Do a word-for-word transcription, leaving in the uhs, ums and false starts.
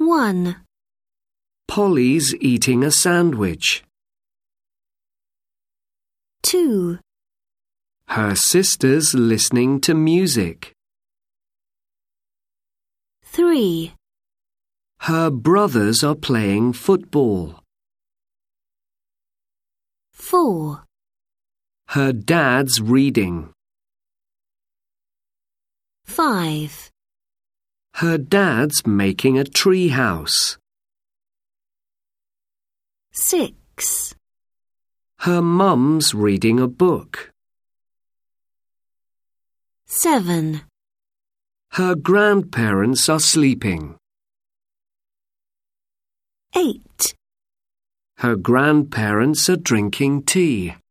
One. Polly's eating a sandwich. Two. Her sister's listening to music. Three. Her brothers are playing football. Four. Her dad's reading. Five. Her dad's making a tree house. Six. Her mum's reading a book. Seven. Her grandparents are sleeping. Eight. Her grandparents are drinking tea.